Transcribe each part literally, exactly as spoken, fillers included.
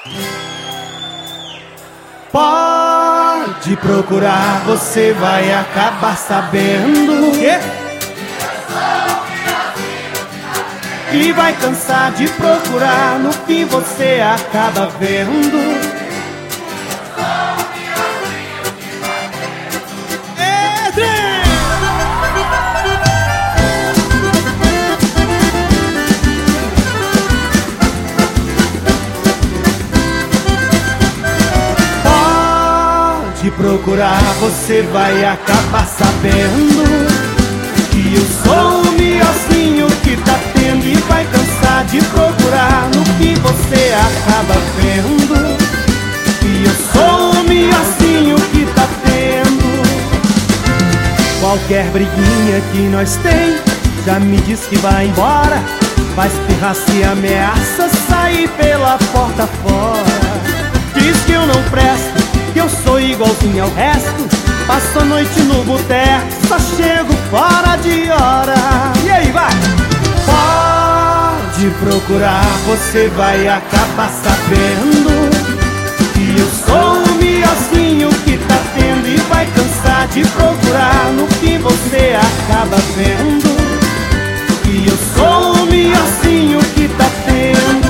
Pode procurar, você vai acabar sabendo. O quê? E vai cansar de procurar, no fim você acaba vendo. De procurar, você vai acabar sabendo que eu sou o miocinho que tá tendo. E vai cansar de procurar, no que você acaba vendo que eu sou o miocinho que tá tendo. Qualquer briguinha que nós tem já me diz que vai embora. Faz pirraça e ameaça sair pela porta fora. Diz que eu não presto, que eu sou igualzinho ao resto. Passo a noite no boteco, só chego fora de hora. E aí, vai! Pode procurar, você vai acabar sabendo que eu sou o miocinho que tá tendo. E vai cansar de procurar, no que você acaba vendo que eu sou o miocinho que tá tendo.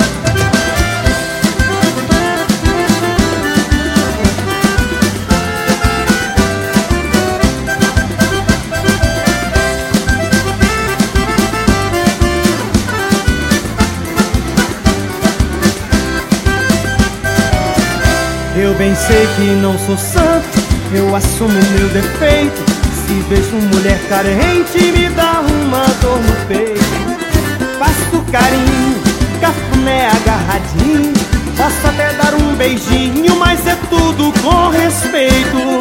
Eu bem sei que não sou santo, eu assumo meu defeito. Se vejo mulher carente, me dá uma dor no peito. Faço carinho, cafuné agarradinho. Posso até dar um beijinho, mas é tudo com respeito.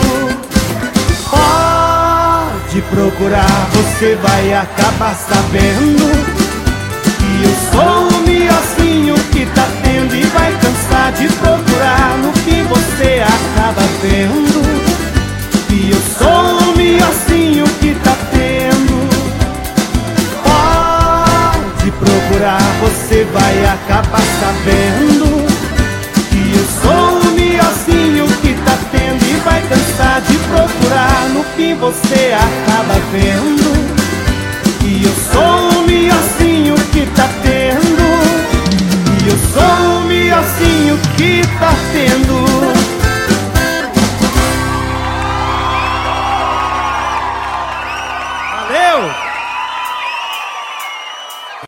Pode procurar, você vai acabar sabendo que eu sou o miocinho que tá tendo. E vai cansar de procurar, no que você acaba vendo que eu sou o miocinho que tá tendo. Pode procurar, você vai acabar sabendo que eu sou o miocinho que tá tendo. E vai cansar de procurar, no fim você acaba vendo que eu sou o miocinho que tá tendo.